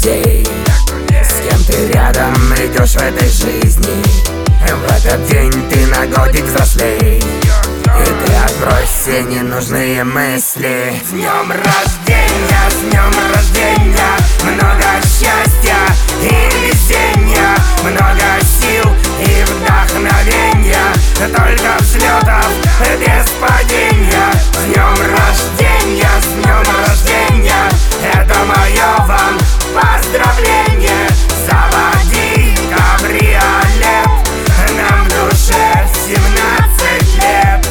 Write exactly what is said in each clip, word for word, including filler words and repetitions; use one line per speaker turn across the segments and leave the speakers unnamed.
друзей, с кем ты рядом идешь в этой жизни. В этот день ты на годик взрослей, и ты отбрось все ненужные мысли. С днем рождения, с днем рождения, много счастья и везения, много сил и вдохновения, только взлетов без падения. С днем рождения, с днем рождения, это мое вам поздравление. Заводи кабриолет, нам в душе семнадцать лет.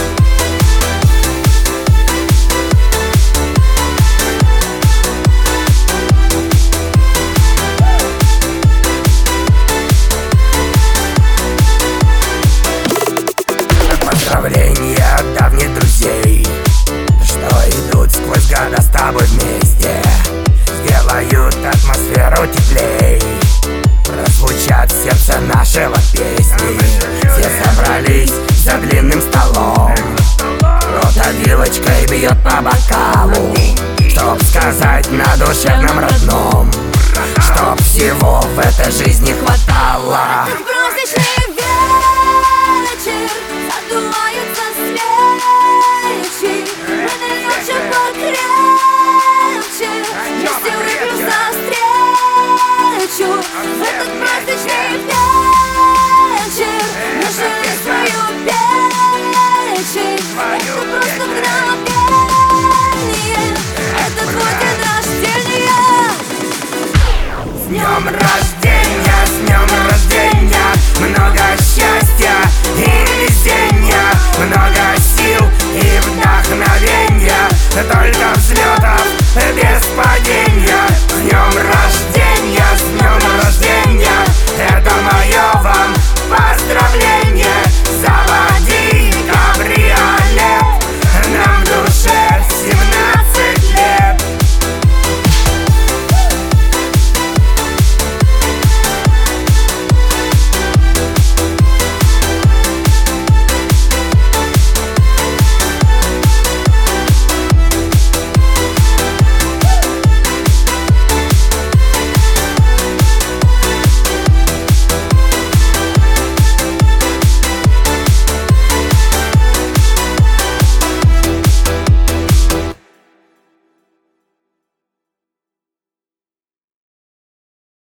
Поздравления от давних друзей, что идут сквозь года с тобой вместе, сделают атмосферу теплей, прозвучат в сердце нашего песни. Все собрались за длинным столом, кто-то вилочкой бьет по бокалу, чтоб сказать на душевном родном, чтоб всего в этой жизни хватало.
Праздничный вечер, задуваются свечи, мы нальем чего крепче, вместе выпьем за встречу. В этот праздничный вечер мы жили свою печень. Это просто мгновение, это твой день рождения.
С днем рождения, с днем рождения, много счастья и везения, много сил и вдохновения, только